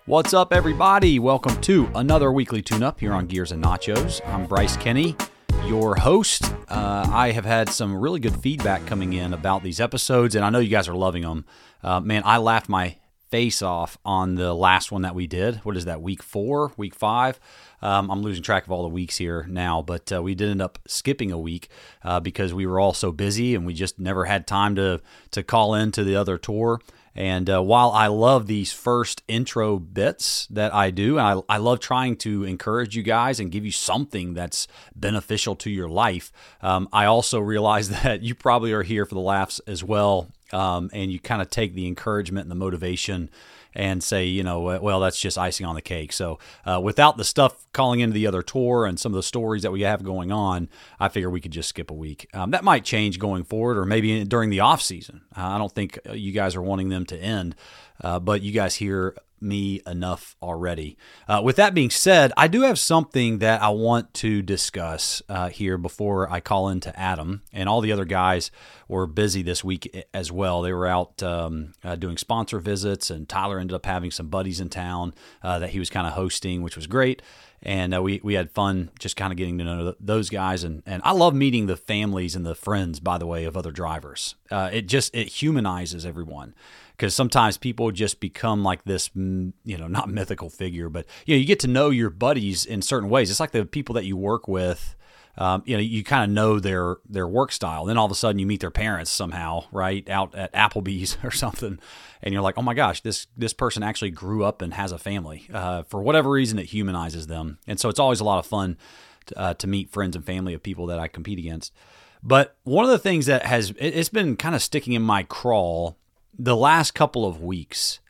What's up, everybody? Welcome to another weekly tune-up here on Gears and Nachos. I'm Bryce Kenny, your host. I have had some really good feedback coming in about these episodes, and I know you guys are loving them. Man, I laughed my face off on the last one that we did. What is that, week 4, week 5? I'm losing track of all the weeks here now, but we did end up skipping a week because we were all so busy and we just never had time to call into the other tour. And while I love these first intro bits that I do, and I love trying to encourage you guys and give you something that's beneficial to your life, I also realize that you probably are here for the laughs as well, and you kind of take the encouragement and the motivation and say, you know, well, that's just icing on the cake. So without the stuff calling into the other tour and some of the stories that we have going on, I figure we could just skip a week. That might change going forward, or maybe during the off season. I don't think you guys are wanting them to end, but you guys hear me enough already. With that being said, I do have something that I want to discuss here before I call into Adam. And all the other guys were busy this week as well. They were out doing sponsor visits, and Tyler ended up having some buddies in town that he was kind of hosting, which was great. And we had fun just kind of getting to know those guys. And I love meeting the families and the friends, by the way, of other drivers. It humanizes everyone. Because sometimes people just become like this, not mythical figure, but you get to know your buddies in certain ways. It's like the people that you work with. You kind of know their work style. Then all of a sudden you meet their parents somehow, right, out at Applebee's or something, and you're like, oh my gosh, this person actually grew up and has a family. For whatever reason, it humanizes them, and so it's always a lot of fun to meet friends and family of people that I compete against. But one of the things that it's been kind of sticking in my craw the last couple of weeks,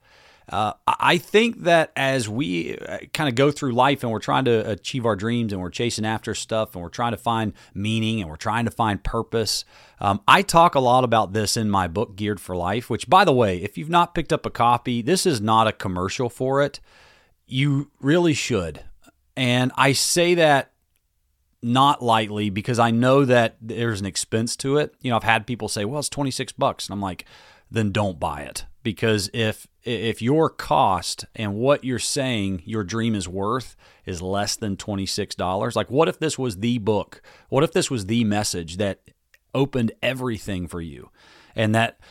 I think that as we kind of go through life and we're trying to achieve our dreams and we're chasing after stuff and we're trying to find meaning and we're trying to find purpose, I talk a lot about this in my book, Geared for Life, which, by the way, if you've not picked up a copy, this is not a commercial for it. You really should. And I say that not lightly because I know that there's an expense to it. I've had people say, well, it's $26. And I'm like, then don't buy it. Because if your cost and what you're saying your dream is worth is less than $26, like what if this was the book? What if this was the message that opened everything for you and that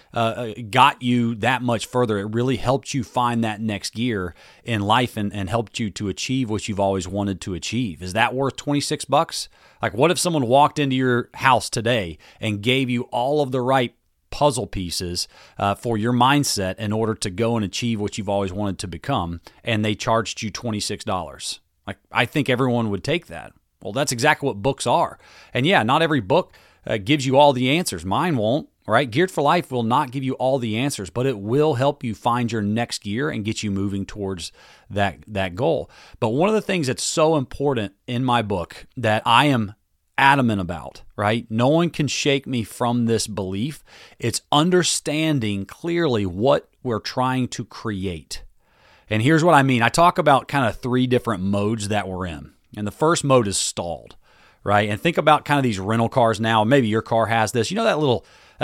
got you that much further? It really helped you find that next gear in life and helped you to achieve what you've always wanted to achieve. Is that worth $26? Like what if someone walked into your house today and gave you all of the right puzzle pieces for your mindset in order to go and achieve what you've always wanted to become, and they charged you $26? Like, I think everyone would take that. Well, that's exactly what books are. And yeah, not every book gives you all the answers. Mine won't, right? Geared for Life will not give you all the answers, but it will help you find your next gear and get you moving towards that goal. But one of the things that's so important in my book that I am adamant about, right? No one can shake me from this belief. It's understanding clearly what we're trying to create. And here's what I mean. I talk about kind of 3 different modes that we're in. And the first mode is stalled, right? And think about kind of these rental cars now. Maybe your car has this. You know that little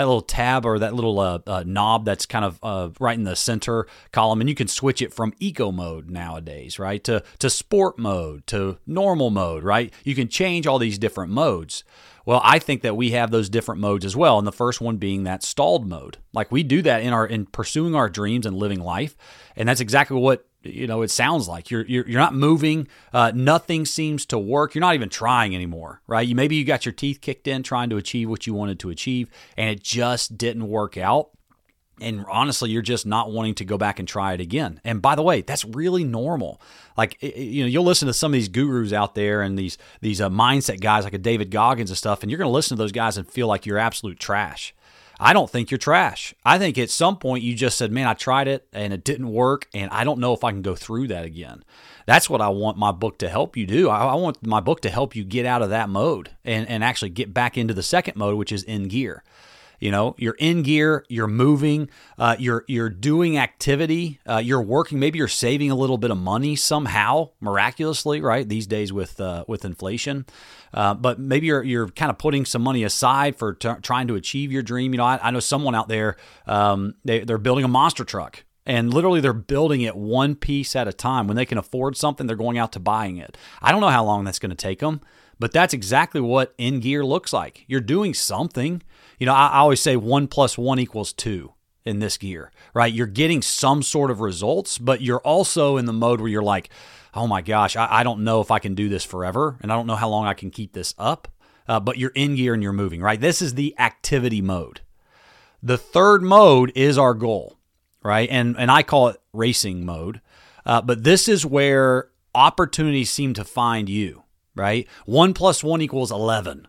tab or that little knob that's kind of right in the center column, and you can switch it from eco mode nowadays, right, to sport mode, to normal mode, right? You can change all these different modes. Well, I think that we have those different modes as well, and the first one being that stalled mode. Like we do that in pursuing our dreams and living life, and that's exactly what it sounds like. You're not moving. Nothing seems to work. You're not even trying anymore, right? Maybe you got your teeth kicked in trying to achieve what you wanted to achieve, and it just didn't work out. And honestly, you're just not wanting to go back and try it again. And by the way, that's really normal. Like, you'll listen to some of these gurus out there and these mindset guys like a David Goggins and stuff, and you're going to listen to those guys and feel like you're absolute trash. I don't think you're trash. I think at some point you just said, man, I tried it and it didn't work, and I don't know if I can go through that again. That's what I want my book to help you do. I want my book to help you get out of that mode and actually get back into the second mode, which is in gear. You're in gear, you're moving, you're doing activity, you're working. Maybe you're saving a little bit of money somehow, miraculously, right? These days with inflation, but maybe you're kind of putting some money aside for trying to achieve your dream. I know someone out there, they're building a monster truck. And literally they're building it one piece at a time. When they can afford something, they're going out to buying it. I don't know how long that's going to take them, but that's exactly what in gear looks like. You're doing something. I always say 1 + 1 = 2 in this gear, right? You're getting some sort of results, but you're also in the mode where you're like, oh my gosh, I don't know if I can do this forever, and I don't know how long I can keep this up. But you're in gear and you're moving, right? This is the activity mode. The third mode is our goal, right? And I call it racing mode. But this is where opportunities seem to find you, right? 1 + 1 = 11.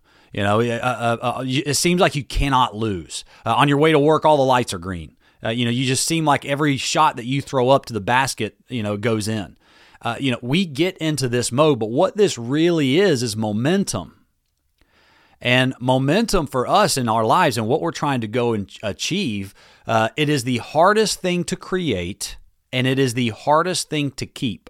It seems like you cannot lose. On your way to work, all the lights are green. You just seem like every shot that you throw up to the basket, goes in. We get into this mode, but what this really is momentum. And momentum for us in our lives and what we're trying to go and achieve, it is the hardest thing to create, and it is the hardest thing to keep.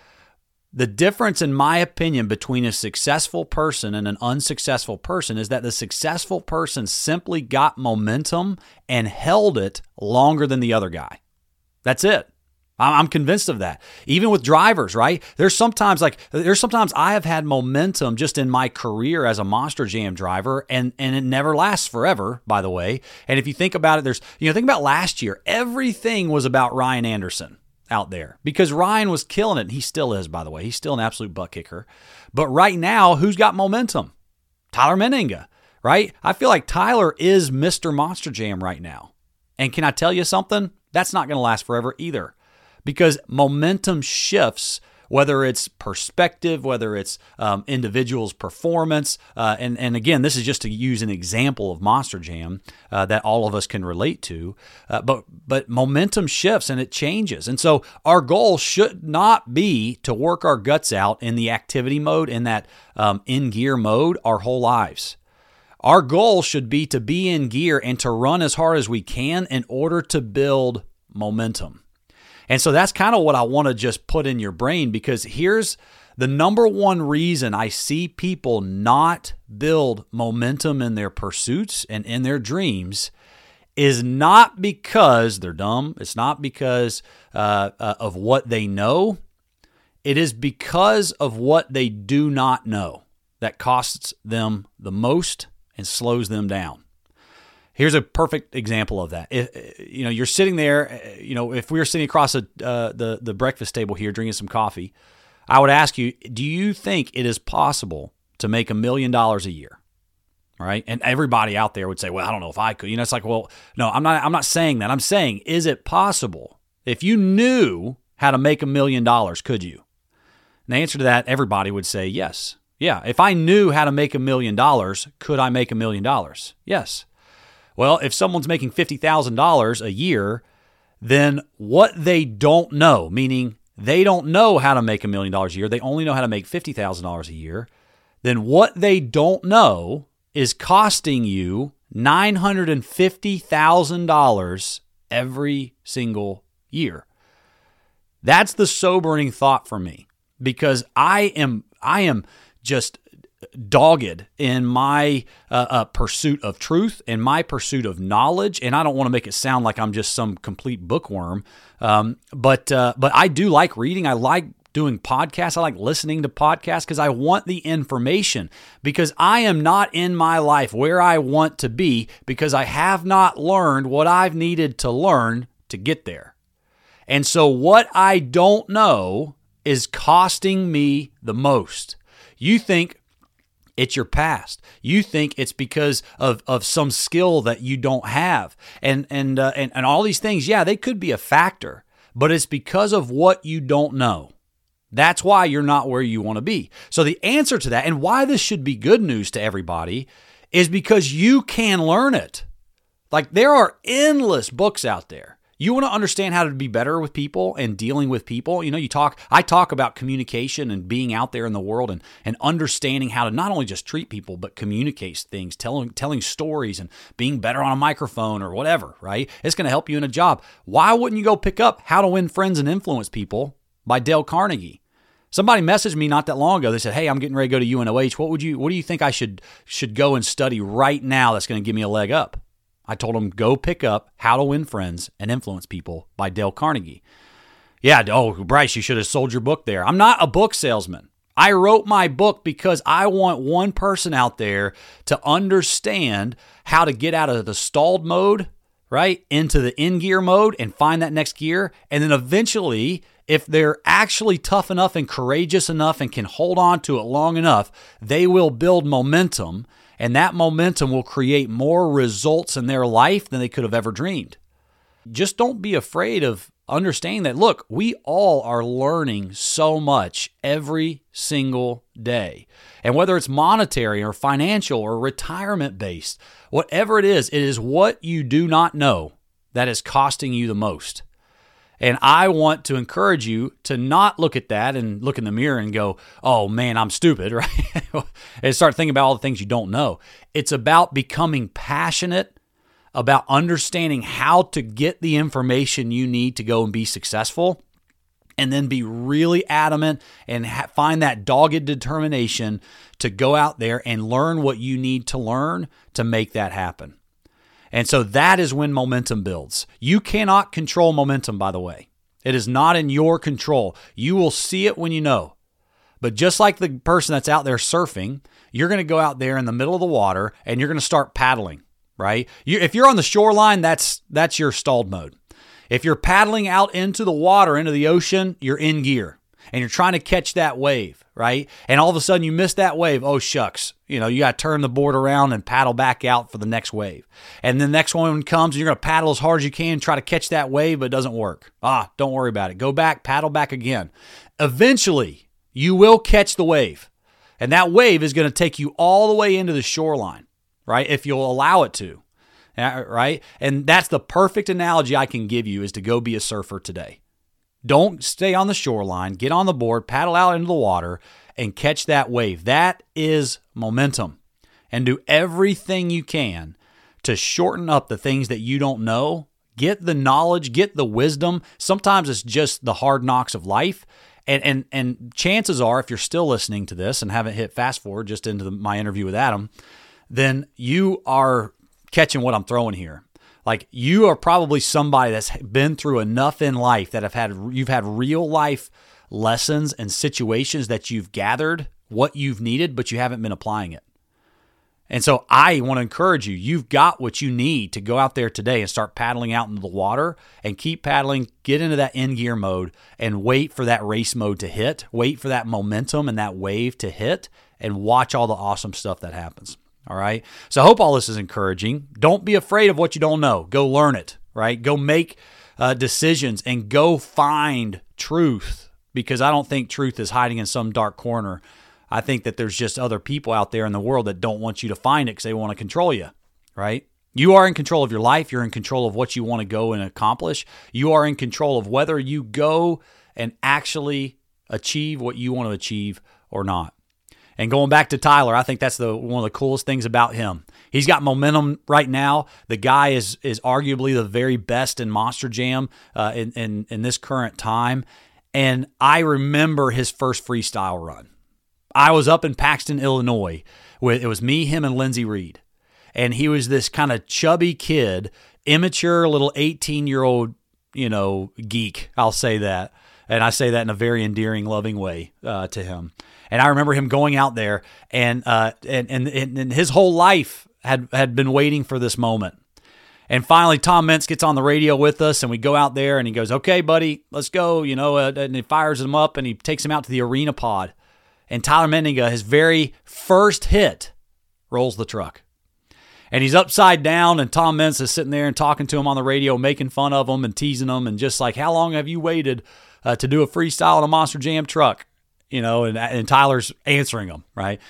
The difference, in my opinion, between a successful person and an unsuccessful person is that the successful person simply got momentum and held it longer than the other guy. That's it. I'm convinced of that. Even with drivers, right? There's sometimes I have had momentum just in my career as a Monster Jam driver, and it never lasts forever, by the way. And if you think about it, think about last year, everything was about Ryan Anderson out there because Ryan was killing it. And he still is, by the way. He's still an absolute butt kicker. But right now, who's got momentum? Tyler Menninga, right? I feel like Tyler is Mr. Monster Jam right now. And can I tell you something? That's not going to last forever either. Because momentum shifts, whether it's perspective, whether it's individual's performance. And again, this is just to use an example of Monster Jam that all of us can relate to. But momentum shifts and it changes. And so our goal should not be to work our guts out in the activity mode, in that in-gear mode, our whole lives. Our goal should be to be in gear and to run as hard as we can in order to build momentum. And so that's kind of what I want to just put in your brain, because here's the number one reason I see people not build momentum in their pursuits and in their dreams is not because they're dumb. It's not because of what they know. It is because of what they do not know that costs them the most and slows them down. Here's a perfect example of that. You're sitting there, if we were sitting across the breakfast table here drinking some coffee, I would ask you, do you think it is possible to make $1 million a year? All right. And everybody out there would say, well, I don't know if I could. It's like, well, no, I'm not saying that. I'm saying, is it possible? If you knew how to make $1 million, could you? And the answer to that, everybody would say yes. Yeah. If I knew how to make $1 million, could I make $1 million? Yes. Well, if someone's making $50,000 a year, then what they don't know, meaning they don't know how to make $1 million a year, they only know how to make $50,000 a year, then what they don't know is costing you $950,000 every single year. That's the sobering thought for me, because I am just dogged in my pursuit of truth and my pursuit of knowledge. And I don't want to make it sound like I'm just some complete bookworm. But I do like reading. I like doing podcasts. I like listening to podcasts because I want the information, because I am not in my life where I want to be because I have not learned what I've needed to learn to get there. And so what I don't know is costing me the most. You think it's your past. You think it's because of some skill that you don't have. And all these things, yeah, they could be a factor, but it's because of what you don't know. That's why you're not where you want to be. So the answer to that, and why this should be good news to everybody, is because you can learn it. Like, there are endless books out there. You want to understand how to be better with people and dealing with people. I talk about communication and being out there in the world and understanding how to not only just treat people, but communicate things, telling stories and being better on a microphone or whatever, right? It's going to help you in a job. Why wouldn't you go pick up How to Win Friends and Influence People by Dale Carnegie? Somebody messaged me not that long ago. They said, hey, I'm getting ready to go to UNOH. What do you think I should go and study right now that's going to give me a leg up? I told him, go pick up How to Win Friends and Influence People by Dale Carnegie. Yeah, Bryce, you should have sold your book there. I'm not a book salesman. I wrote my book because I want one person out there to understand how to get out of the stalled mode, right, into the in-gear mode and find that next gear. And then eventually, if they're actually tough enough and courageous enough and can hold on to it long enough, they will build momentum, and that momentum will create more results in their life than they could have ever dreamed. Just don't be afraid of understanding that, look, we all are learning so much every single day. And whether it's monetary or financial or retirement-based, whatever it is what you do not know that is costing you the most. And I want to encourage you to not look at that and look in the mirror and go, oh man, I'm stupid, right? And start thinking about all the things you don't know. It's about becoming passionate about understanding how to get the information you need to go and be successful, and then be really adamant and find that dogged determination to go out there and learn what you need to learn to make that happen. And so that is when momentum builds. You cannot control momentum, by the way. It is not in your control. You will see it when you know. But just like the person that's out there surfing, you're going to go out there in the middle of the water and you're going to start paddling. Right? If you're on the shoreline, that's your stalled mode. If you're paddling out into the water, into the ocean, you're in gear and you're trying to catch that wave, right? And all of a sudden you miss that wave. Oh, shucks. You got to turn the board around and paddle back out for the next wave. And the next one comes and you're going to paddle as hard as you can, try to catch that wave, but it doesn't work. Don't worry about it. Go back, paddle back again. Eventually, you will catch the wave. And that wave is going to take you all the way into the shoreline. Right? If you'll allow it to, right? And that's the perfect analogy I can give you is to go be a surfer today. Don't stay on the shoreline, get on the board, paddle out into the water and catch that wave. That is momentum. And do everything you can to shorten up the things that you don't know. Get the knowledge, get the wisdom. Sometimes it's just the hard knocks of life. And chances are, if you're still listening to this and haven't hit fast forward just into my interview with Adam, then you are catching what I'm throwing here. Like, you are probably somebody that's been through enough in life that you've had real life lessons and situations that you've gathered what you've needed, but you haven't been applying it. And so I want to encourage you, you've got what you need to go out there today and start paddling out into the water and keep paddling, get into that in-gear mode and wait for that race mode to hit, wait for that momentum and that wave to hit, and watch all the awesome stuff that happens. All right. So I hope all this is encouraging. Don't be afraid of what you don't know. Go learn it, right? Go make decisions and go find truth, because I don't think truth is hiding in some dark corner. I think that there's just other people out there in the world that don't want you to find it because they want to control you, right? You are in control of your life. You're in control of what you want to go and accomplish. You are in control of whether you go and actually achieve what you want to achieve or not. And going back to Tyler, I think that's one of the coolest things about him. He's got momentum right now. The guy is arguably the very best in Monster Jam in this current time. And I remember his first freestyle run. I was up in Paxton, Illinois. It was me, him, and Lindsey Reed. And he was this kind of chubby kid, immature little 18-year-old, geek. I'll say that. And I say that in a very endearing, loving way to him. And I remember him going out there, and his whole life had been waiting for this moment. And finally, Tom Meents gets on the radio with us, and we go out there, and he goes, "Okay, buddy, let's go." And he fires him up, and he takes him out to the arena pod. And Tyler Menninga, his very first hit, rolls the truck. And he's upside down, and Tom Meents is sitting there and talking to him on the radio, making fun of him and teasing him, and just like, "How long have you waited to do a freestyle in a Monster Jam truck?" And Tyler's answering him, right?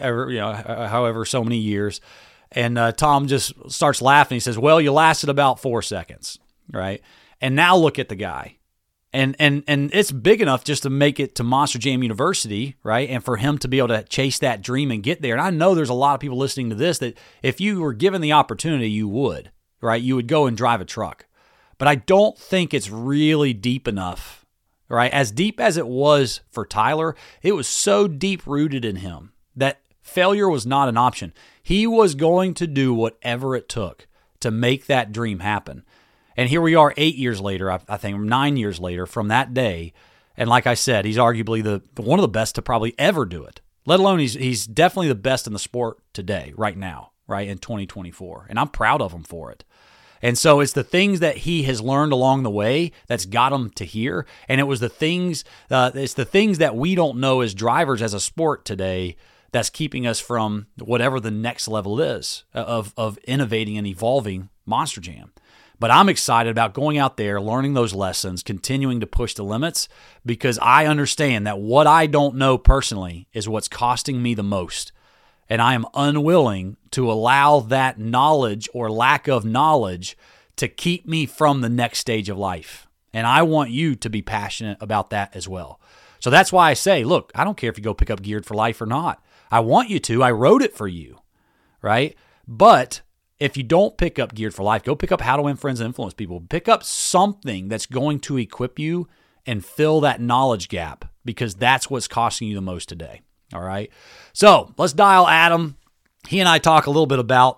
However so many years. And Tom just starts laughing. He says, "Well, you lasted about 4 seconds," right? And now look at the guy. And it's big enough just to make it to Monster Jam University, right? And for him to be able to chase that dream and get there. And I know there's a lot of people listening to this that if you were given the opportunity, you would, right? You would go and drive a truck. But I don't think it's really deep enough. Right? As deep as it was for Tyler, it was so deep-rooted in him that failure was not an option. He was going to do whatever it took to make that dream happen. And here we are 8 years later, I think 9 years later from that day. And like I said, he's arguably one of the best to probably ever do it, let alone he's definitely the best in the sport today, right now, right, in 2024. And I'm proud of him for it. And so it's the things that he has learned along the way that's got him to here. And it's the things that we don't know as drivers as a sport today that's keeping us from whatever the next level is of innovating and evolving Monster Jam. But I'm excited about going out there, learning those lessons, continuing to push the limits, because I understand that what I don't know personally is what's costing me the most. And I am unwilling to allow that knowledge or lack of knowledge to keep me from the next stage of life. And I want you to be passionate about that as well. So that's why I say, look, I don't care if you go pick up Geared for Life or not. I want you to. I wrote it for you, right? But if you don't pick up Geared for Life, go pick up How to Win Friends and Influence People. Pick up something that's going to equip you and fill that knowledge gap, because that's what's costing you the most today. All right. So let's dial Adam. He and I talk a little bit about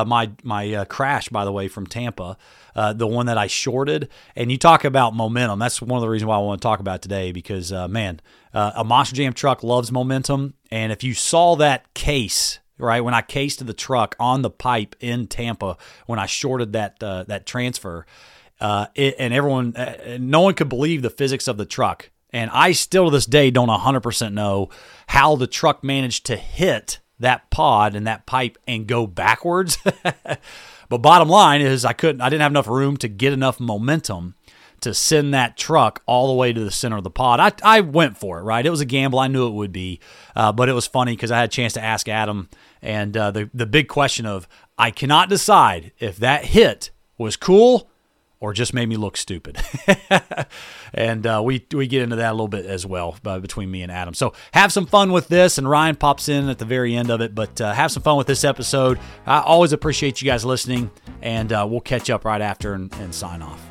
my crash, by the way, from Tampa, the one that I shorted. And you talk about momentum. That's one of the reasons why I want to talk about it today, because, a Monster Jam truck loves momentum. And if you saw that case, right, when I cased the truck on the pipe in Tampa, when I shorted that transfer, and everyone, no one could believe the physics of the truck. And I still to this day don't 100% know how the truck managed to hit that pod and that pipe and go backwards. But bottom line is I didn't have enough room to get enough momentum to send that truck all the way to the center of the pod. I went for it, right? It was a gamble. I knew it would be. But it was funny because I had a chance to ask Adam, and the big question of, I cannot decide if that hit was cool or just made me look stupid. And we get into that a little bit as well between me and Adam. So have some fun with this, and Ryan pops in at the very end of it, but have some fun with this episode. I always appreciate you guys listening, and we'll catch up right after and sign off.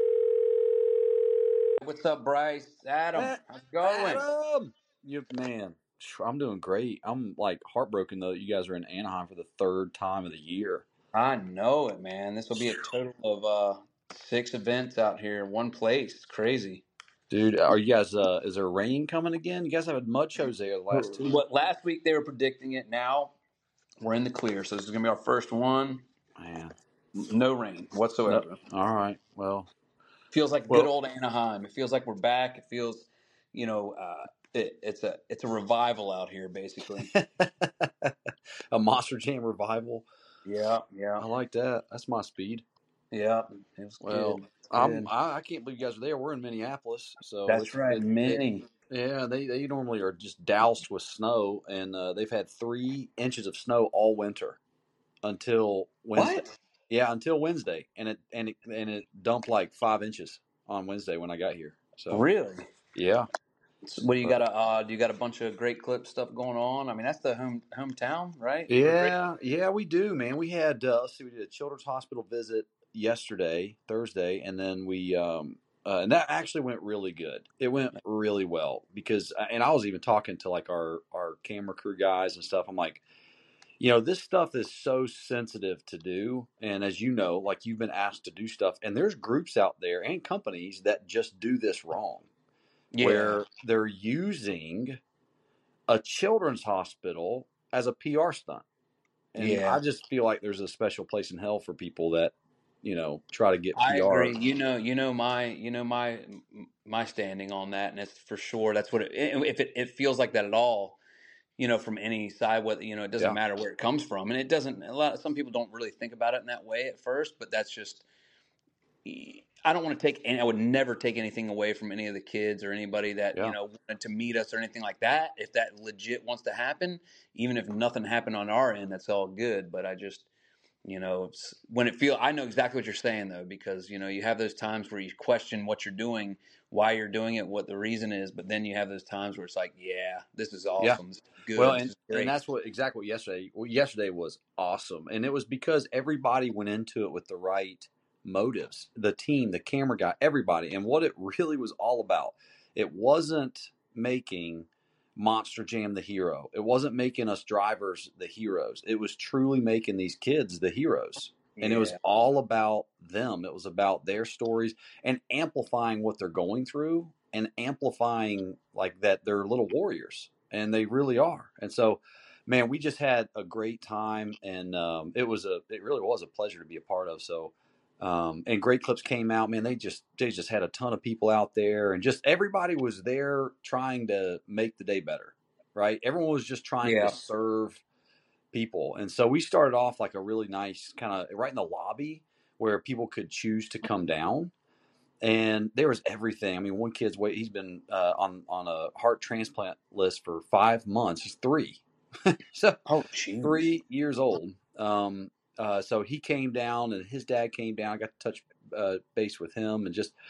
What's up, Bryce? Adam, how's it going? Adam! Man, I'm doing great. I'm like heartbroken, though, that you guys are in Anaheim for the third time of the year. I know it, man. This will be a total of 6 events out here in one place. It's crazy. Dude, are you guys, is there rain coming again? You guys have had mud shows there the last 2 What last week they were predicting it. Now we're in the clear, so this is gonna be our first one. Man. No rain whatsoever. No. All right. Well, Feels like good old Anaheim. It feels like we're back. It feels, it's a revival out here, basically. a Monster Jam revival. Yeah. I like that. That's my speed. Yeah. It was good. I can't believe you guys are there. We're in Minneapolis, so That's right, Minnie. Yeah, they normally are just doused with snow, and they've had 3 inches of snow all winter until Wednesday. What? Yeah, until Wednesday, and it dumped like 5 inches on Wednesday when I got here. So Really? yeah. So what do you got? Do you got a bunch of Great Clip stuff going on? I mean, that's the hometown, right? Yeah, we do, man. We had we did a Children's Hospital visit yesterday, Thursday, and then we and that actually went really good. It went really well because, and I was even talking to like our camera crew guys and stuff. I'm like, this stuff is so sensitive to do, and as you know, like you've been asked to do stuff, and there's groups out there and companies that just do this wrong, where they're using a children's hospital as a PR stunt. And I just feel like there's a special place in hell for people that, try to get PR. I agree. You know my standing on that, and it's for sure. That's what if it feels like that at all, from any side, whether it doesn't matter where it comes from, and it doesn't. Some people don't really think about it in that way at first, but that's just. I don't want to take, and I would never take anything away from any of the kids or anybody that wanted to meet us or anything like that. If that legit wants to happen, even if nothing happened on our end, that's all good. But I just, when it I know exactly what you're saying though, because you have those times where you question what you're doing, why you're doing it, what the reason is, but then you have those times where it's like, yeah, this is awesome, this is good. Well, and that's exactly what yesterday was awesome, and it was because everybody went into it with the right motives, the team, the camera guy, everybody. And what it really was all about, it wasn't making Monster Jam the hero. It wasn't making us drivers the heroes. It was truly making these kids the heroes. And it was Yeah. all about them. It was about their stories and amplifying what they're going through and amplifying like that they're little warriors and they really are. And so, man, we just had a great time and it really was a pleasure to be a part of. So, and Great Clips came out, man. They just had a ton of people out there and just everybody was there trying to make the day better, right? Everyone was just trying to Yeah. serve people. And so we started off like a really nice kind of right in the lobby where people could choose to come down. And there was everything. I mean, one kid's he's been on a heart transplant list for 5 months. He's three. So Oh, jeez. 3 years old. So he came down and his dad came down. I got to touch base with him and just,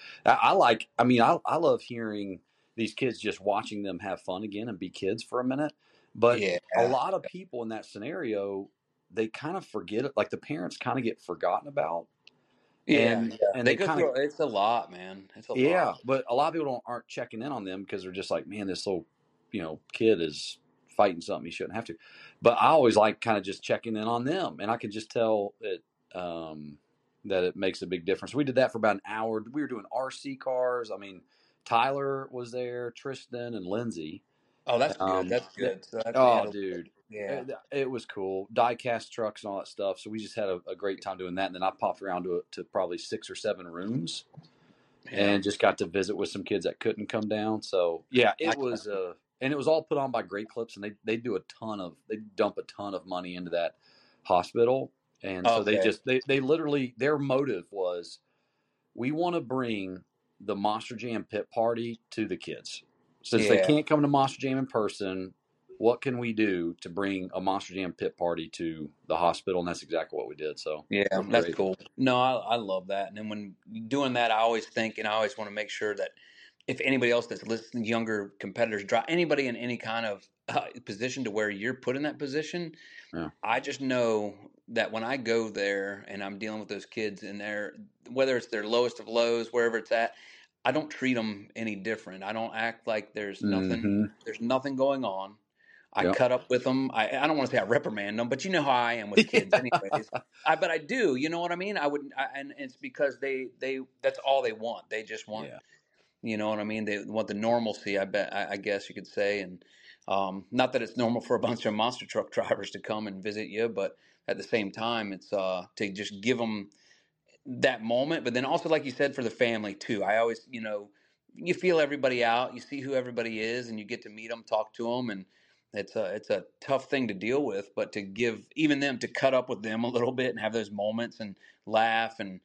I love hearing these kids, just watching them have fun again and be kids for a minute. But Yeah. a lot of people in that scenario, they kind of forget it. Like the parents kind of get forgotten about Yeah. and Yeah. They they go kind of, through, it's a lot, man. It's a yeah, lot. but a lot of people aren't checking in on them because they're just like, man, this little, kid is fighting something he shouldn't have to. But I always like kind of just checking in on them, and I can just tell that it makes a big difference. We did that for about an hour. We were doing RC cars. I mean, Tyler was there, Tristan, and Lindsay. Oh, that's good. Um, That's good. So that's, they had oh, a, dude, yeah. it was cool. Diecast trucks and all that stuff. So we just had a great time doing that. And then I popped around to probably 6 or 7 rooms Yeah. and just got to visit with some kids that couldn't come down. So yeah, I, it was and it was all put on by Great Clips, and they dump a ton of money into that hospital, and so okay. they literally, their motive was, we want to bring the Monster Jam pit party to the kids since they Yeah. can't come to Monster Jam in person. What can we do to bring a Monster Jam pit party to the hospital? And that's exactly what we did. So Yeah, it was that's great. cool. No, I love that. And then when doing that, I always think, and I always want to make sure that if anybody else that's listening, younger competitors, draw anybody in any kind of position to where you're put in that position, Yeah. I just know that when I go there and I'm dealing with those kids and they're, whether it's their lowest of lows, wherever it's at, I don't treat them any different. I don't act like Mm-hmm. there's nothing going on. I Yep. cut up with them. I don't want to say I reprimand them, but you know how I am with kids, anyways. But I do. You know what I mean? And it's because they that's all they want. They just want, Yeah. you know what I mean? They want the normalcy. I guess you could say, and not that it's normal for a bunch of monster truck drivers to come and visit you, but at the same time, it's to just give them that moment. But then also, like you said, for the family too. I always, you feel everybody out, you see who everybody is, and you get to meet them, talk to them, and it's a tough thing to deal with. But to give even them, to cut up with them a little bit and have those moments and laugh, and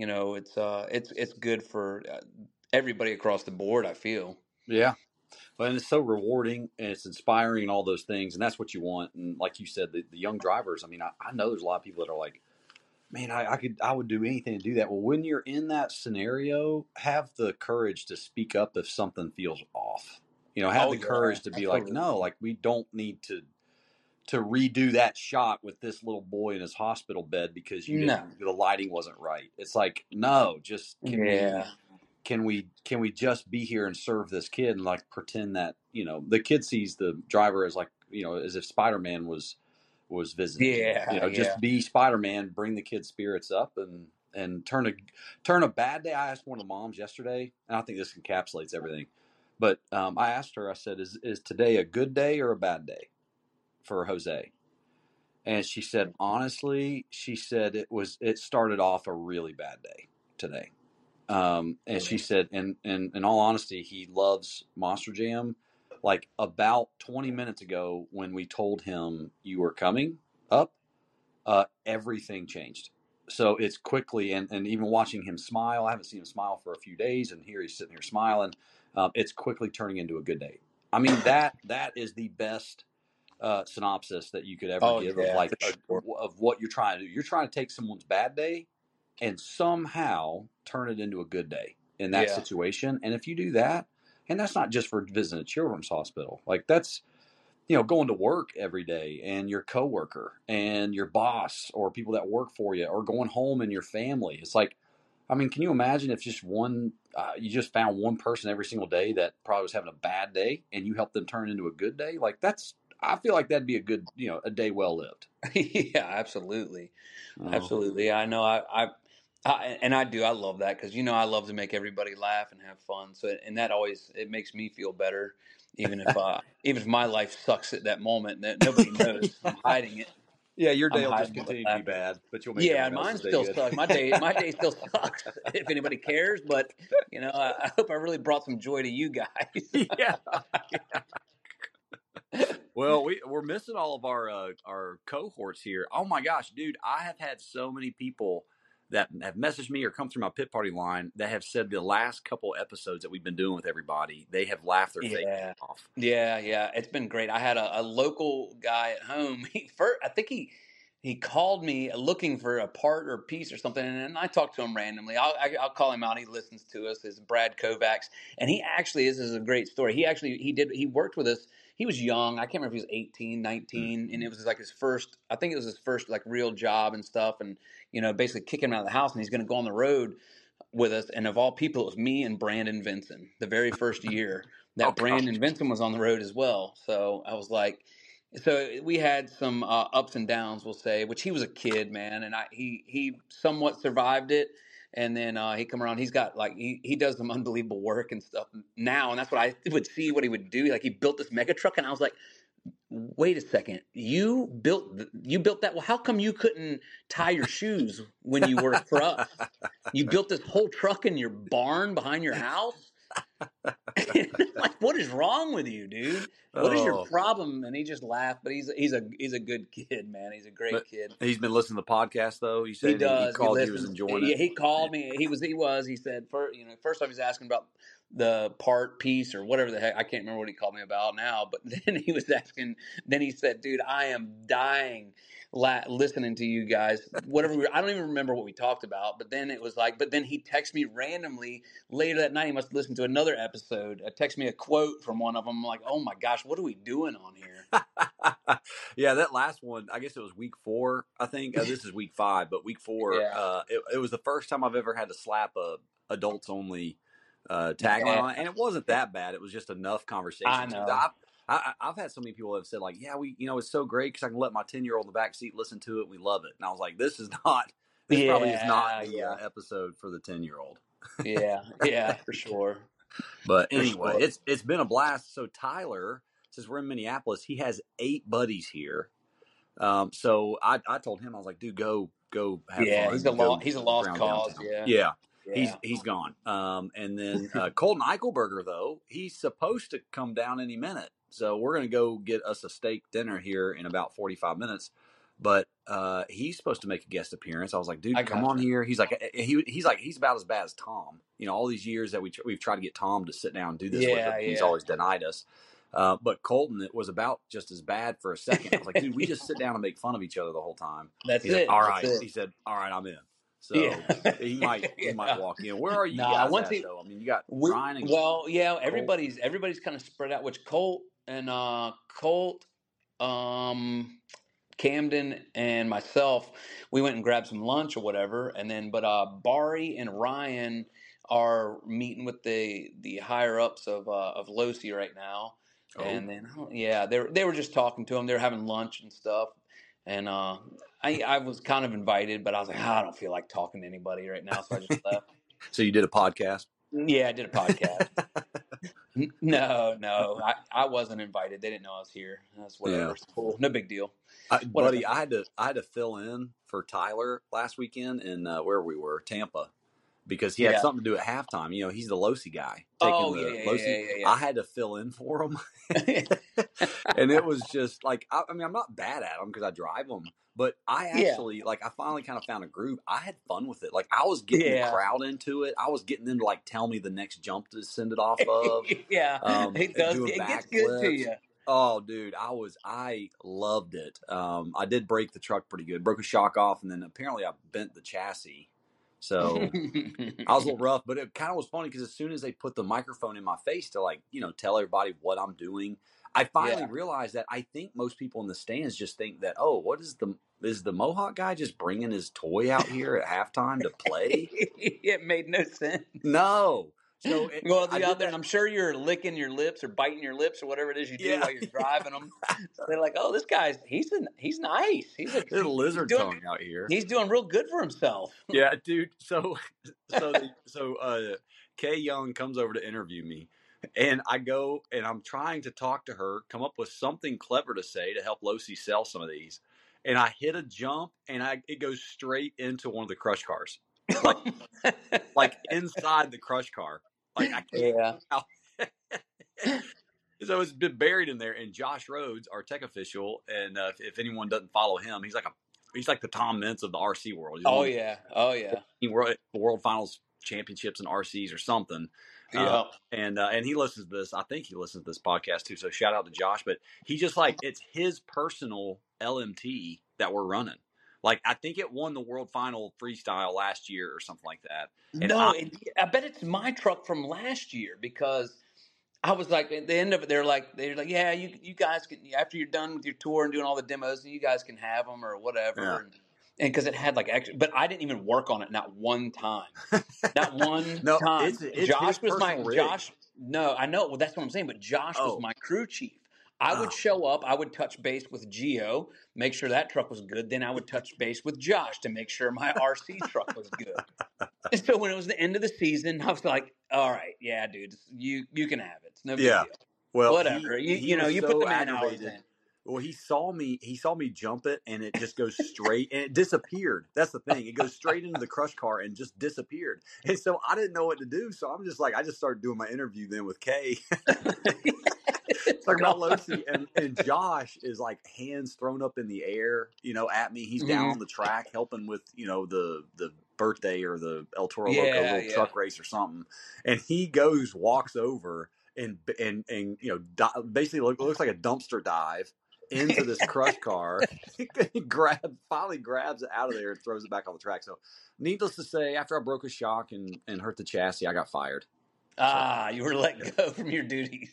it's good for everybody across the board, I feel. Yeah. And it's so rewarding and it's inspiring and all those things. And that's what you want. And like you said, the young drivers, I mean, I know there's a lot of people that are like, man, I would do anything to do that. Well, when you're in that scenario, have the courage to speak up if something feels off. Have Oh the yeah, courage to I be like, totally no, agree. like we don't need to redo that shot with this little boy in his hospital bed because No. the lighting wasn't right. It's like, no, just Yeah. can we just be here and serve this kid and like pretend that the kid sees the driver as like as if Spider-Man was visiting him. Yeah. Yeah. Just be Spider-Man, bring the kid's spirits up and turn a bad day. I asked one of the moms yesterday, and I think this encapsulates everything. But I asked her, I said, is today a good day or a bad day for Jose? And she said, honestly, she said it started off a really bad day today. And she Really. said, and in all honesty, he loves Monster Jam. Like about 20 minutes ago, when we told him you were coming up, everything changed. So it's quickly, and even watching him smile, I haven't seen him smile for a few days, and here he's sitting here smiling. It's quickly turning into a good day. I mean, that is the best synopsis that you could ever Oh give of yeah, like for sure. of what you're trying to do. You're trying to take someone's bad day and somehow turn it into a good day in that Yeah. situation. And if you do that, and that's not just for visiting a children's hospital, like that's going to work every day and your coworker and your boss or people that work for you, or going home and your family. It's like, I mean, can you imagine if just you just found one person every single day that probably was having a bad day and you helped them turn into a good day? Like that's I feel like that'd be a good, a day well lived. Yeah, absolutely. Absolutely. I know. I do. I love that because I love to make everybody laugh and have fun. So, and that always it makes me feel better, even if my life sucks at that moment that nobody knows. I'm hiding it. Yeah, your I'm day will just hiding the continue to be laughter. bad, but you'll make Yeah, everyone mine else's day still good. sucks. My day still sucks. If anybody cares, but I hope I really brought some joy to you guys. Yeah. Well, we're missing all of our cohorts here. Oh my gosh, dude! I have had so many people that have messaged me or come through my pit party line that have said the last couple episodes that we've been doing with everybody, they have laughed their face off. Yeah. It's been great. I had a local guy at home. I think he called me looking for a part or piece or something, and I talked to him randomly. I'll call him out. He listens to us. It's Brad Kovacs, and he actually this is a great story. He worked with us. He was young. I can't remember if he was 18, 19, and it was like his first. I think it was his first like real job and stuff, and basically kicking him out of the house, and he's going to go on the road with us. And of all people, it was me and Brandon Vinson the very first year that Brandon Vinson was on the road as well. So I was like, so we had some ups and downs, we'll say, which he was a kid, man. And he somewhat survived it. And then he come around, he's got like, he does some unbelievable work and stuff now. And that's what I would see what he would do. Like he built this mega truck and I was like, wait a second, you built that. Well, how come you couldn't tie your shoes when you worked for us? You built this whole truck in your barn behind your house. Like, what is wrong with you, dude? What is your problem? And he just laughed. But he's a good kid, man. He's a great kid. He's been listening to the podcast though. You said he does. He called. He was enjoying it. He called me. He was. He said, first off, he's asking about the part piece or whatever the heck. I can't remember what he called me about now. But then he was asking. Then he said, "Dude, I am dying listening to you guys. Whatever. I don't even remember what we talked about. But then it was like. But then he texted me randomly later that night. He must have listened to another episode. Text me a quote from one of them. I'm like, oh my gosh, what are we doing on here? Yeah, that last one. I guess it was week 4. I think this is week 5, but week 4. Yeah. It was the first time I've ever had to slap a adults only tagline on, and it wasn't that bad. It was just enough conversation. I know. I've had so many people that have said like, yeah, it's so great because I can let my 10-year-old in the back seat listen to it. We love it. And I was like, this probably is not the episode for the 10-year-old. Yeah, for sure. But anyway, it's been a blast. So Tyler, since we're in Minneapolis, he has 8 buddies here. So I told him, I was like, dude, go have fun. He's a lost cause. Downtown. Yeah. He's gone. And then Colton Eichelberger, though, he's supposed to come down any minute. So we're going to go get us a steak dinner here in about 45 minutes. But he's supposed to make a guest appearance. I was like, dude, come on here. He's like, he's about as bad as Tom. All these years that we've tried to get Tom to sit down and do this with him, he's always denied us. But Colton, it was about just as bad for a second. I was like, dude, we just sit down and make fun of each other the whole time. He's like, all right. It. He said, all right, I'm in. So he might walk in. Where are you guys at, though? I mean, you got Ryan and Well, yeah, everybody's kind of spread out, which Colt, Camden and myself, we went and grabbed some lunch or whatever, and then Bari and Ryan are meeting with the higher ups of Losi right now, and then they were just talking to them. They were having lunch and stuff, and I was kind of invited, but I was like, I don't feel like talking to anybody right now, so I just left. So you did a podcast? Yeah, I did a podcast. No, I wasn't invited. They didn't know I was here. That's whatever. Yeah. It's cool. No big deal. Buddy, I had to fill in for Tyler last weekend in where we were, Tampa, because he had something to do at halftime. He's the Losi guy. Yeah. I had to fill in for him, and it was just like, I'm not bad at them because I drive them, but I actually I finally kind of found a groove. I had fun with it. Like I was getting the crowd into it. I was getting them to like tell me the next jump to send it off of. It does. It gets good to you. Oh, dude, I loved it. I did break the truck pretty good. Broke a shock off, and then apparently I bent the chassis. So I was a little rough, but it kind of was funny because as soon as they put the microphone in my face to tell everybody what I'm doing, I finally realized that I think most people in the stands just think that, oh, what is the Mohawk guy just bringing his toy out here at halftime to play? It made no sense. No. So you out there, and I'm sure you're licking your lips or biting your lips or whatever it is you do while you're driving them. So they're like, "Oh, this guy's he's nice. He's a lizard tongue out here. He's doing real good for himself." Yeah, dude. So Kay Young comes over to interview me, and I go and I'm trying to talk to her, come up with something clever to say to help Losi sell some of these, and I hit a jump, and it goes straight into one of the crush cars. Like inside the crush car. Like I can't. Yeah. So it's been buried in there. And Josh Rhodes, our tech official, and if anyone doesn't follow him, he's like the Tom Mintz of the RC world. He world finals championships in RCs or something. Yeah. And he listens to this. I think he listens to this podcast too. So shout out to Josh. But he just it's his personal LMT that we're running. Like, I think it won the world final freestyle last year or something like that. And I bet it's my truck from last year, because I was like, at the end of it, they're like, yeah, you guys can, after you're done with your tour and doing all the demos, you guys can have them or whatever. Yeah. And because it had extra, but I didn't even work on it not one time. Not one time. Josh was my rig. Josh. No, I know. Well, that's what I'm saying. But Josh was my crew chief. I would show up, I would touch base with Gio, make sure that truck was good. Then I would touch base with Josh to make sure my RC truck was good. And so when it was the end of the season, I was like, all right, yeah, dude, you can have it. It's no big deal. Well, whatever. You put the man hours in. Well, he saw me jump it, and it just goes straight, and it disappeared. That's the thing. It goes straight into the crush car and just disappeared. And so I didn't know what to do. So I'm just I just started doing my interview then with Kay. Talking about Losi, and Josh is hands thrown up in the air, at me. He's down on the track helping with, the birthday or the El Toro Loco little truck race or something. And he walks over and basically looks like a dumpster dive into this crush car. Finally grabs it out of there and throws it back on the track. So needless to say, after I broke a shock and hurt the chassis, I got fired. You were let go from your duties.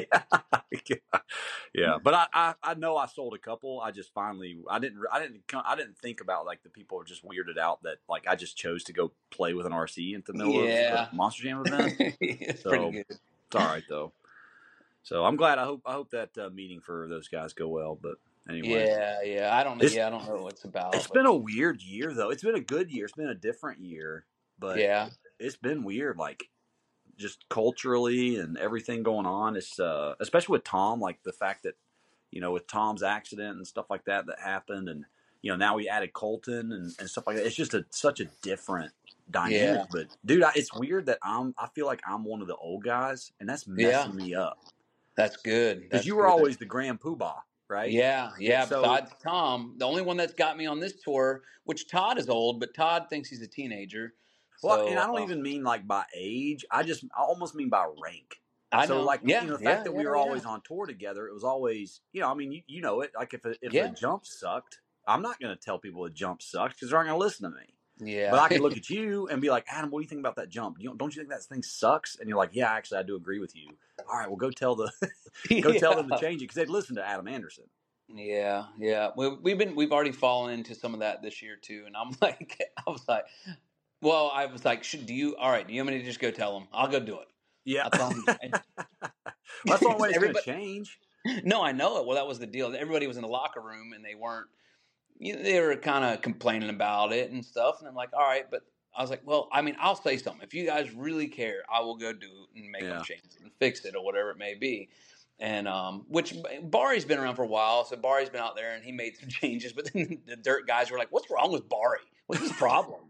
Yeah. But I know I sold a couple. I just I didn't think about the people are just weirded out that I just chose to go play with an RC in the middle of the Monster Jam event. It's pretty good. It's all right though. So I'm glad. I hope that meeting for those guys go well. But anyway, yeah. I don't know what it's about. It's been a weird year though. It's been a good year. It's been a different year. But it's been weird. Just culturally and everything going on. It's especially with Tom, the fact that, with Tom's accident and stuff like that happened, and now we added Colton and stuff like that. It's just such a different dynamic. Yeah. But dude, it's weird that I feel like I'm one of the old guys, and that's messing me up. That's good. Because you were always the Grand Poobah, right? Yeah. So, besides Tom, the only one that's got me on this tour, which Todd is old, but Todd thinks he's a teenager. Well, and I don't even mean by age. I almost mean by rank. I know. The fact that we were always on tour together, it was always, I mean, you know it. If a jump sucked, I'm not going to tell people a jump sucked because they're not going to listen to me. Yeah. But I can look at you and be like, Adam, what do you think about that jump? Don't you think that thing sucks? And you're like, yeah, actually, I do agree with you. All right, well, go tell them to change it, because they'd listen to Adam Anderson. Yeah. We've already fallen into some of that this year too, and I was like. Well, I was like, do you want me to just go tell them? I'll go do it. Yeah. That's the only way it's going to change. No, I know it. Well, that was the deal. Everybody was in the locker room, and they were kind of complaining about it and stuff. And I'm like, all right. But I was like, well, I mean, I'll say something. If you guys really care, I will go do it and make them change it and fix it or whatever it may be. And which Bari's been around for a while. So Bari's been out there, and he made some changes. But then the dirt guys were like, what's wrong with Bari? What's his problem?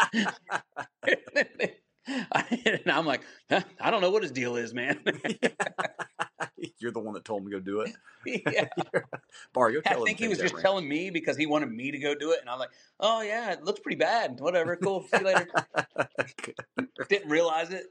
And I'm like, I don't know what his deal is, man. You're the one that told him to go do it. Yeah. Bar, go tell him. I think he was just telling me because he wanted me to go do it. And I'm like, oh, yeah, it looks pretty bad. Whatever. Cool. See you later. Didn't realize it.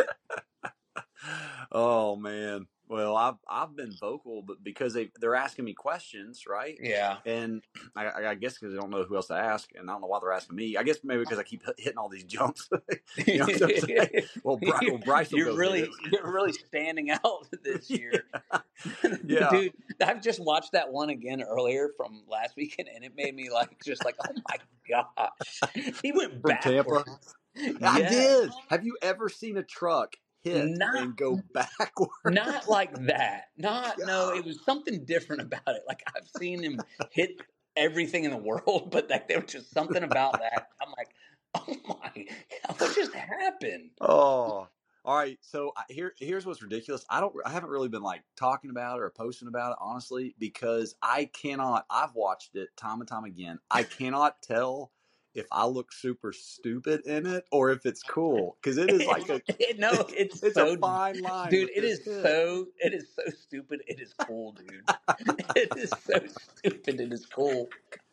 Oh, man. Well, I've been vocal, but because they're asking me questions, right? Yeah. And I guess because they don't know who else to ask, and I don't know why they're asking me. I guess maybe because I keep hitting all these jumps. Well, Bryce, you're really standing out this year. Yeah. Dude, I've just watched that one again earlier from last weekend, and it made me oh my gosh, he went back. Tampa. I did. Have you ever seen a truck hit and go backwards. Not like that. No, it was something different about it. Like I've seen him hit everything in the world, but like there was just something about that. I'm like, oh my, what just happened? Oh, all right. So here's what's ridiculous. I haven't really been like talking about it or posting about it, honestly, because I've watched it time and time again. I cannot tell if I look super stupid in it or if it's cool, because it is like it's so, a fine line, dude. with this hit. It is so stupid. It is cool, dude. It is so stupid. It is cool.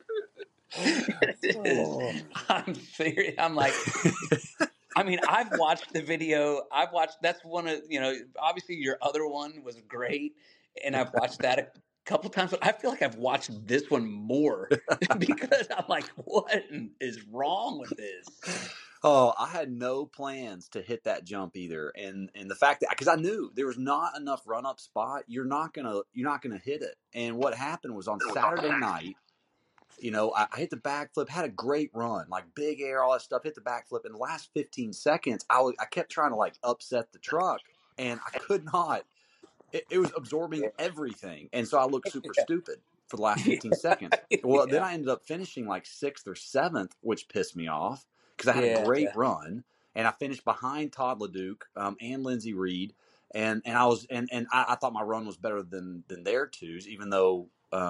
It is. Oh. I'm serious. I'm like, I mean, I've watched the video. That's one of, obviously your other one was great. And I've watched that a couple times. But I feel like I've watched this one more because I'm like, what is wrong with this? Oh, I had no plans to hit that jump either. And the fact that, because I knew there was not enough run up spot, you're not gonna hit it. And what happened was on Saturday night, I hit the backflip, had a great run, like big air, all that stuff, hit the backflip. In the last 15 seconds, I kept trying to like upset the truck, and I could not. It was absorbing everything. And so I looked super stupid for the last 15 seconds. Well, then I ended up finishing like 6th or 7th, which pissed me off because I had a great run. And I finished behind Todd LeDuc and Lindsey Reed. And I thought my run was better than their twos, even though,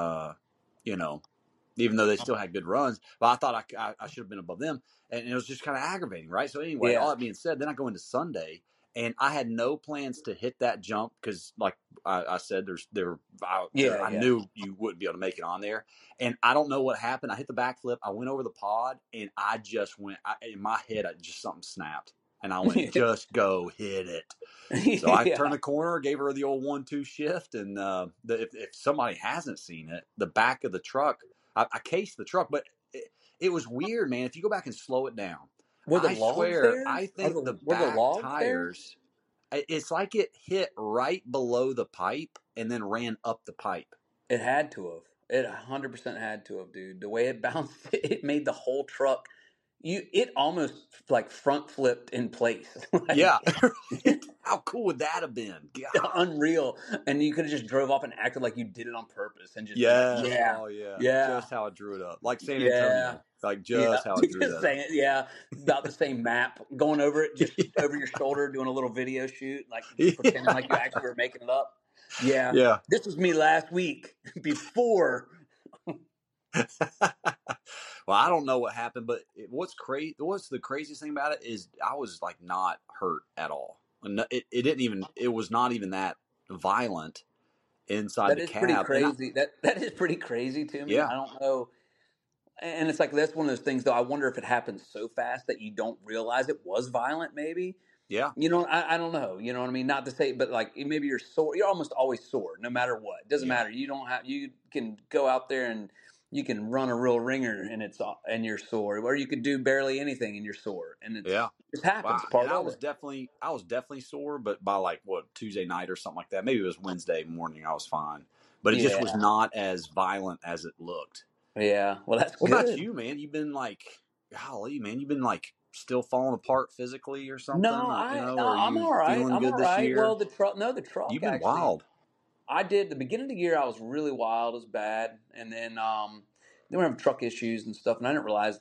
even though they still had good runs, but I thought I should have been above them. And it was just kind of aggravating, right? So anyway, all that being said, then I go into Sunday, and I had no plans to hit that jump because, like I said, I knew you wouldn't be able to make it on there. And I don't know what happened. I hit the backflip. I went over the pod, and I just went in my head. Something snapped, and I went, just go hit it. So I turned the corner, gave her the old 1-2 shift, and if somebody hasn't seen it, the back of the truck. I cased the truck, but it was weird, man. If you go back and slow it down, I swear, I think the back tires, it's like it hit right below the pipe and then ran up the pipe. It had to have. It 100% had to have, dude. The way it bounced, it made the whole truck. It almost like front flipped in place. Like, yeah. How cool would that have been? God. Unreal. And you could have just drove off and acted like you did it on purpose and just Oh yeah. Just how I drew it up. Like San Antonio. Like just how I drew it up. About the same map. Going over it, just over your shoulder, doing a little video shoot, like pretending like you actually were making it up. Yeah. This was me last week before. Well, I don't know what happened, but what's the craziest thing about it is I was like not hurt at all. It didn't even. It was not even that violent inside the cab. Pretty crazy. That is pretty crazy to me. Yeah. I don't know. And it's like that's one of those things, though. I wonder if it happens so fast that you don't realize it was violent. Maybe. Yeah. I don't know. You know what I mean? Not to say, but like maybe you're sore. You're almost always sore, no matter what. It doesn't matter. You can go out there and you can run a real ringer and you're sore, or you could do barely anything and you're sore, and it happens. Wow. And I was definitely sore, but by like Tuesday night or something like that. Maybe it was Wednesday morning. I was fine, but it just was not as violent as it looked. Yeah. Well, that's what good. What about you, man? You've been like, golly, man, you've been like still falling apart physically or something? No, I'm all right. I'm all right. Well, the truck. You've been wild. I did the beginning of the year. I was really wild. It was bad, and then we have truck issues and stuff, and I didn't realize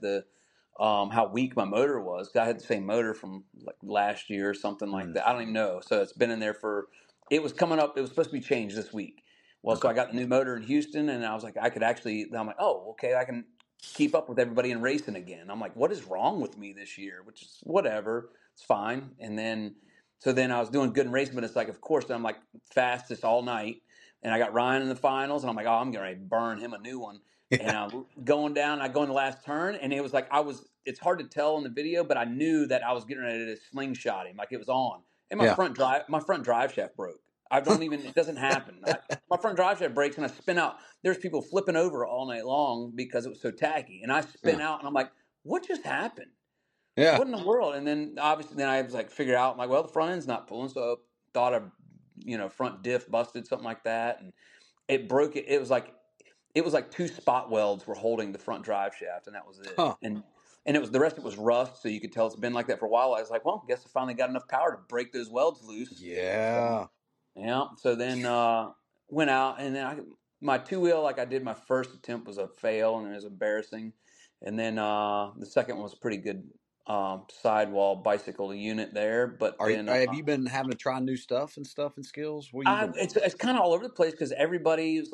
how weak my motor was. I had the same motor from like last year or something like that. I don't even know. So it's been in there it was coming up. It was supposed to be changed this week. Well, so I got the new motor in Houston, and I was like, I'm like, oh, okay, I can keep up with everybody in racing again. I'm like, what is wrong with me this year? Which is whatever. It's fine. And then I was doing good in racing, but it's like, of course, I'm like fastest all night. And I got Ryan in the finals, and I'm like, oh, I'm going to burn him a new one. And I'm going down, I go in the last turn, and it was like it's hard to tell in the video, but I knew that I was getting ready to slingshot him, like it was on. And my front drive shaft broke. It doesn't happen. My front drive shaft breaks and I spin out. There's people flipping over all night long because it was so tacky. And I spin out and I'm like, what just happened? Yeah. What in the world? And then obviously I was like, figure out, I'm like, well, the front end's not pulling. So I thought front diff busted, something like that. And it broke it. It was like 2 spot welds were holding the front drive shaft, and that was it. Huh. And and the rest of it was rust, so you could tell it's been like that for a while. I was like, well, I guess I finally got enough power to break those welds loose. Yeah. Yeah. So then went out, and then my 2-wheel, like I did my first attempt, was a fail, and it was embarrassing. And then the second one was a pretty good sidewall bicycle unit there. But have you been having to try new stuff and skills? What you been it's kind of all over the place because everybody's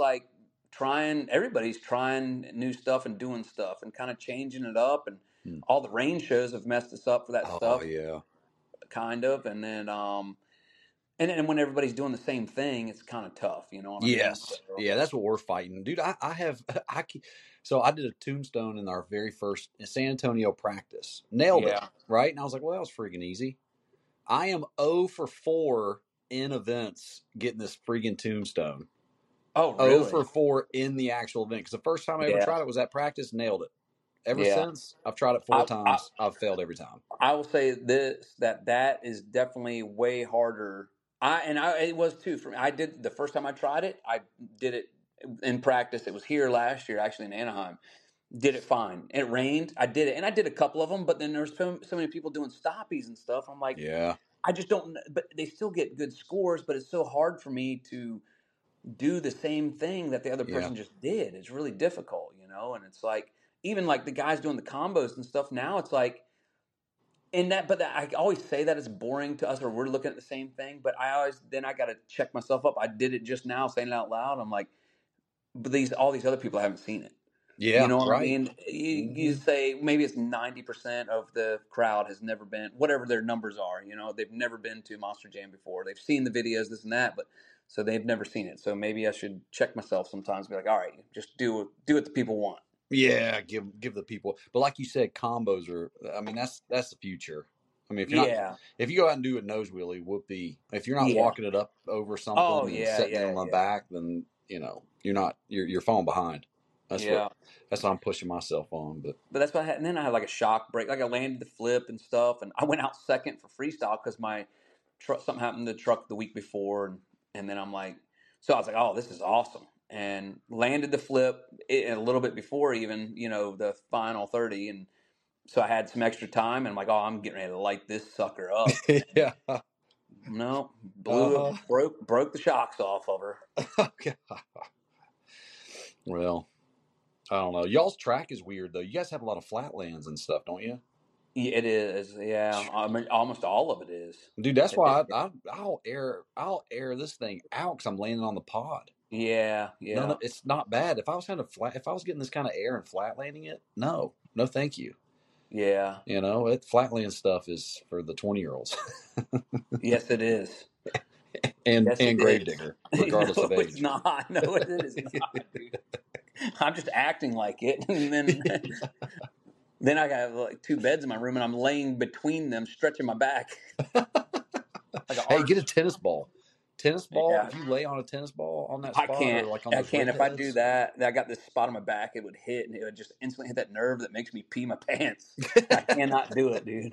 trying new stuff and doing stuff and kind of changing it up, and all the rain shows have messed us up for that stuff. Oh yeah, kind of. And then and when everybody's doing the same thing, it's kind of tough, you know what I mean? So, yeah, that's what we're fighting, dude. So I did a tombstone in our very first San Antonio practice, nailed it, right? And I was like, well, that was freaking easy. I am 0 for 4 in events getting this freaking tombstone. Oh, really? 0 for 4 in the actual event, because the first time I ever tried it was at practice, nailed it. Ever since, I've tried it 4 times. I've failed every time. I will say this, that is definitely way harder. It was too for me. I did the first time I tried it. I did it in practice. It was here last year, actually in Anaheim. Did it fine. It rained. I did it, and I did a couple of them. But then there's so many people doing stoppies and stuff. I'm like, I just don't. But they still get good scores. But it's so hard for me to do the same thing that the other person just did. It's really difficult, you know. And it's like, even like the guys doing the combos and stuff now, it's like, I always say that it's boring to us, or we're looking at the same thing. But I got to check myself up. I did it just now, saying it out loud. I'm like, but all these other people haven't seen it. Yeah, you know what I mean? You say maybe it's 90% of the crowd has never been, whatever their numbers are. You know, they've never been to Monster Jam before. They've seen the videos, this and that, but so they've never seen it. So maybe I should check myself sometimes. Be like, all right, just do what the people want. Yeah, give the people. But like you said, combos are. I mean, that's the future. I mean, if you go out and do a nose wheelie, whoopee. If you're not walking it up over something and setting it on the back, then you're falling behind. That's what I'm pushing myself on. But that's what I had. And then I had like a shock break. Like I landed the flip and stuff, and I went out second for freestyle because my truck, something happened to the truck the week before, and then I'm like, so I was like, oh, this is awesome, and landed the flip a little bit before even the final 30, and so I had some extra time, and I'm like, oh, I'm getting ready to light this sucker up. Yeah. No, broke the shocks off of her. Okay. Well, I don't know. Y'all's track is weird though. You guys have a lot of flatlands and stuff, don't you? Yeah, it is. Yeah, I mean, almost all of it is. Dude, that's why I'll air this thing out because I'm landing on the pod. Yeah. No, it's not bad. If I was getting this kind of air and flat landing it, no, thank you. Yeah. Flatland stuff is for the 20-year-olds. Yes, it is. and Gravedigger, regardless of age. It's not. No, it is not. Dude. I'm just acting like it, and then I got like 2 beds in my room, and I'm laying between them, stretching my back. Hey, get a tennis ball. Yeah. If you lay on a tennis ball on that spot, I can't. Or like on I can't. If I do that, I got this spot on my back. It would hit, and it would just instantly hit that nerve that makes me pee my pants. I cannot do it, dude.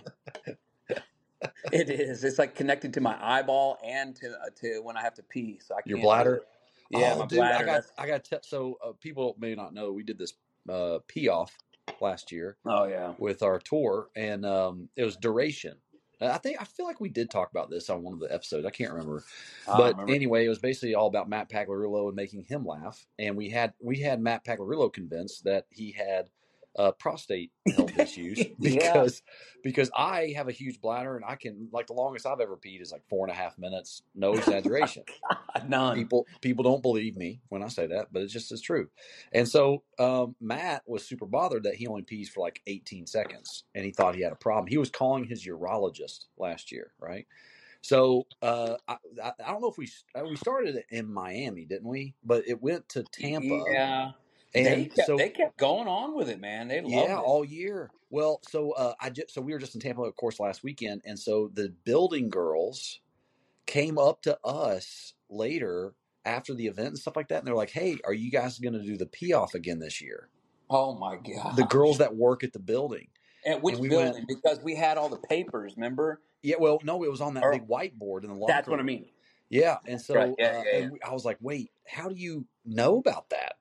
It is. It's like connected to my eyeball and to when I have to pee. So I can't. Your bladder. Yeah, my bladder. So people may not know we did this pee off last year. Oh yeah, with our tour, and it was duration. I feel like we did talk about this on one of the episodes. I can't remember, anyway, it was basically all about Matt Pagliarulo and making him laugh. And we had Matt Pagliarulo convinced that he had prostate health issues because I have a huge bladder, and I can, like, the longest I've ever peed is like 4.5 minutes. No exaggeration. None. People don't believe me when I say that, but it's true. And so Matt was super bothered that he only pees for like 18 seconds, and he thought he had a problem. He was calling his urologist last year, right? So I don't know if we started it in Miami, didn't we? But it went to Tampa. Yeah. And they kept going on with it, man. They loved it all year. Well, so we were just in Tampa, of course, last weekend, and so the building girls came up to us later after the event and stuff like that, and they're like, "Hey, are you guys going to do the pee off again this year?" Oh my god! The girls that work at the building. At which building? Because we had all the papers, remember? Yeah. Well, no, it was on that big whiteboard in the locker. That's what I mean. Yeah, and so and I was like, wait, how do you know about that?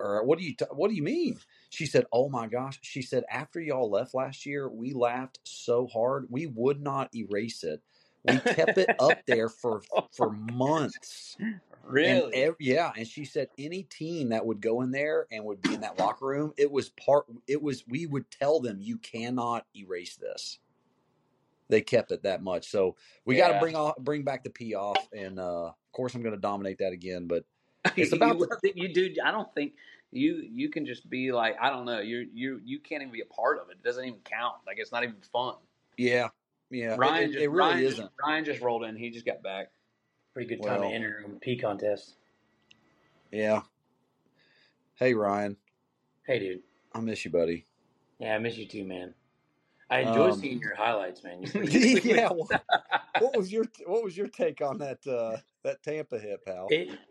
or what do you mean? She said, oh my gosh. She said, after y'all left last year, we laughed so hard. We would not erase it. We kept it up there for months. Really? And and she said any team that would go in there and would be in that locker room, we would tell them, you cannot erase this. They kept it that much. So we got to bring back the pee off, and of course I'm going to dominate that again, but it's about you dude. I don't think you can just be like, I don't know, you can't even be a part of it. It doesn't even count. Like, it's not even fun. Yeah. Ryan really isn't. Ryan just rolled in. He just got back. Pretty good time to enter a pee contest. Yeah. Hey, Ryan. Hey, dude. I miss you, buddy. Yeah, I miss you too, man. I enjoy seeing your highlights, man. Yeah. What was your take on that Tampa hit, pal?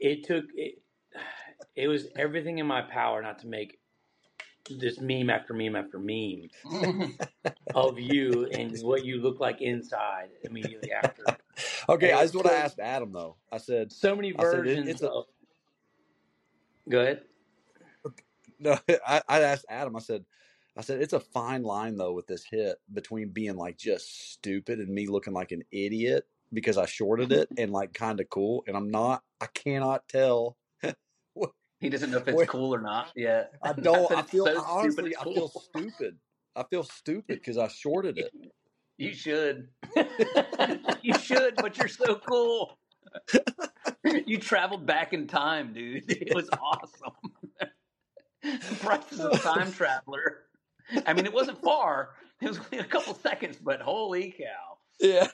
It was everything in my power not to make this meme after meme after meme of you and what you look like inside immediately after. Okay, that's what I asked Adam, though. I said so many versions of. Go ahead. No, I asked Adam. I said it's a fine line though with this hit between being like just stupid and me looking like an idiot because I shorted it and like kind of cool, and I'm not. I cannot tell. He doesn't know if it's cool or not yet. I don't. I feel honestly. I feel stupid. I feel stupid because I shorted it. You should. You should, but you're so cool. You traveled back in time, dude. It was awesome. Bryce is a time traveler. I mean, it wasn't far. It was only a couple seconds, but holy cow. Yeah.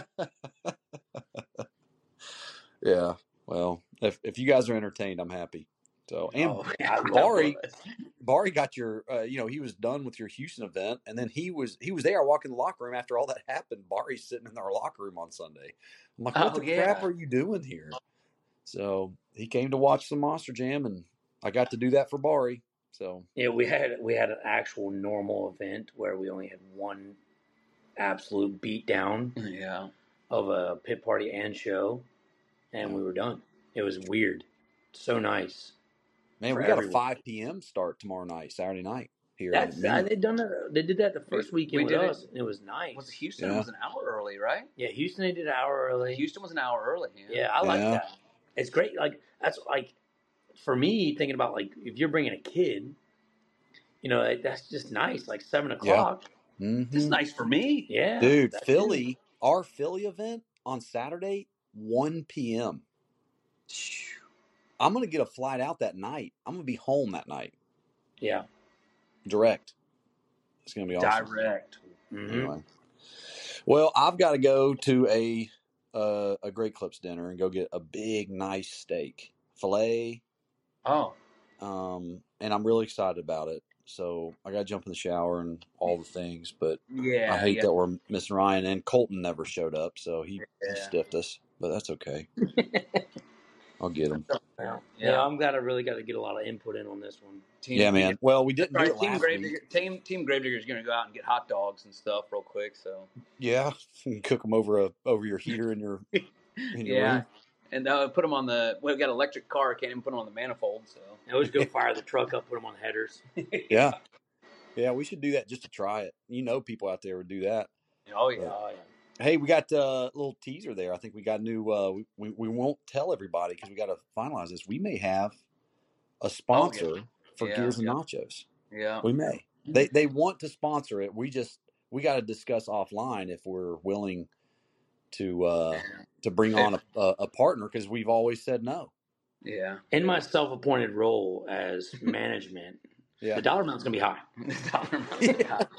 Yeah. Well, if you guys are entertained, I'm happy. So, and Bari got your, he was done with your Houston event, and then he was there walking the locker room after all that happened. Bari's sitting in our locker room on Sunday. I'm like, what the crap are you doing here? So he came to watch some Monster Jam, and I got to do that for Bari. So yeah, we had an actual normal event where we only had one absolute beatdown of a pit party and show, and we were done. It was weird. So nice. Man, we got a 5 p.m. start tomorrow night, Saturday night here. They did that the first weekend with us. And it was nice. Was Houston was an hour early, right? Yeah, Houston they did an hour early. Houston was an hour early. Yeah, I like that. It's great. Like that's like for me thinking about like if you're bringing a kid, that's just nice. Like 7 o'clock. Yeah. Mm-hmm. It's nice for me. Yeah, dude. Philly, our Philly event on Saturday, 1 p.m. I'm going to get a flight out that night. I'm going to be home that night. Yeah. Direct. It's going to be awesome. Direct. Mm-hmm. Anyway. Well, I've got to go to a Great Clips dinner and go get a big, nice steak. Filet. Oh. And I'm really excited about it. So I got to jump in the shower and all the things. But I hate that we're missing Ryan. And Colton never showed up, so he stiffed us. But that's okay. I'll get him. Yeah, I'm really got to get a lot of input in on this one. Man. Well, we didn't do it last week. Team Gravedigger is going to go out and get hot dogs and stuff real quick. So yeah, you can cook them over your heater in your room. And put them on we've got an electric car. Can't even put them on the manifold. So I always go fire the truck up, put them on headers. Yeah, we should do that just to try it. People out there would do that. Oh yeah. Hey, we got a little teaser there. I think we got a new. We won't tell everybody because we got to finalize this. We may have a sponsor for Gears and Nachos. Yeah, we may. They want to sponsor it. We got to discuss offline if we're willing to bring on a partner because we've always said no. Yeah. In my self-appointed role as management, the dollar amount's gonna be high. The dollar amount's gonna be high.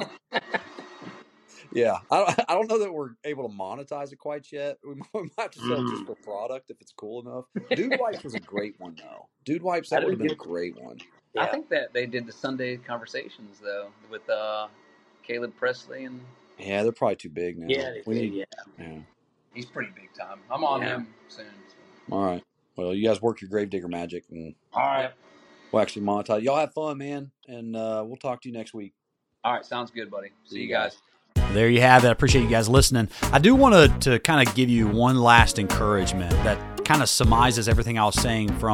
Yeah, I don't know that we're able to monetize it quite yet. We might have to sell just for product if it's cool enough. Dude Wipes was a great one, though. Dude Wipes, that would have been a great one. Yeah. I think that they did the Sunday conversations, though, with Caleb Presley. Yeah, they're probably too big now. Yeah, He's pretty big time. I'm on him soon. So. All right. Well, you guys work your Gravedigger magic. And all right. We'll actually monetize. Y'all have fun, man. And we'll talk to you next week. All right. Sounds good, buddy. See you guys. There you have it. I appreciate you guys listening. I do want to kind of give you one last encouragement that kind of surmises everything I was saying from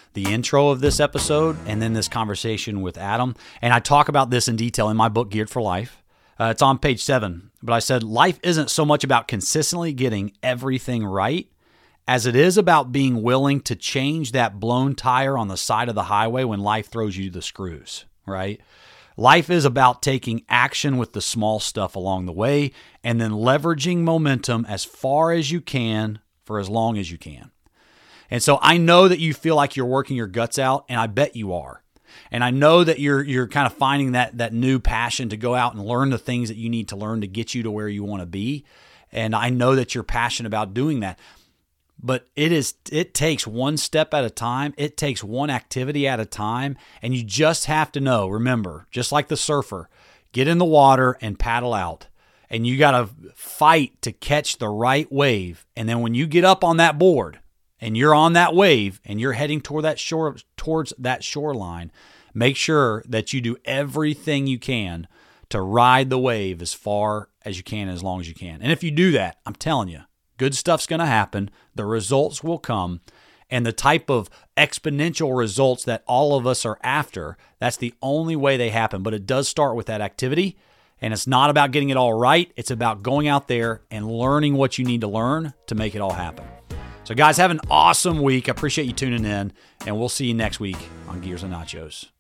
the intro of this episode and then this conversation with Adam. And I talk about this in detail in my book, Geared for Life. It's on page 7. But I said, life isn't so much about consistently getting everything right as it is about being willing to change that blown tire on the side of the highway when life throws you the screws, right? Life is about taking action with the small stuff along the way and then leveraging momentum as far as you can for as long as you can. And so I know that you feel like you're working your guts out, and I bet you are. And I know that you're kind of finding that new passion to go out and learn the things that you need to learn to get you to where you want to be. And I know that you're passionate about doing that. But it takes one step at a time. It takes one activity at a time. And you just have to know, remember, just like the surfer, get in the water and paddle out. And you got to fight to catch the right wave. And then when you get up on that board and you're on that wave and you're heading towards that shoreline, make sure that you do everything you can to ride the wave as far as you can, as long as you can. And if you do that, I'm telling you, good stuff's going to happen. The results will come. And the type of exponential results that all of us are after, that's the only way they happen. But it does start with that activity. And it's not about getting it all right. It's about going out there and learning what you need to learn to make it all happen. So guys, have an awesome week. I appreciate you tuning in. And we'll see you next week on Gears and Nachos.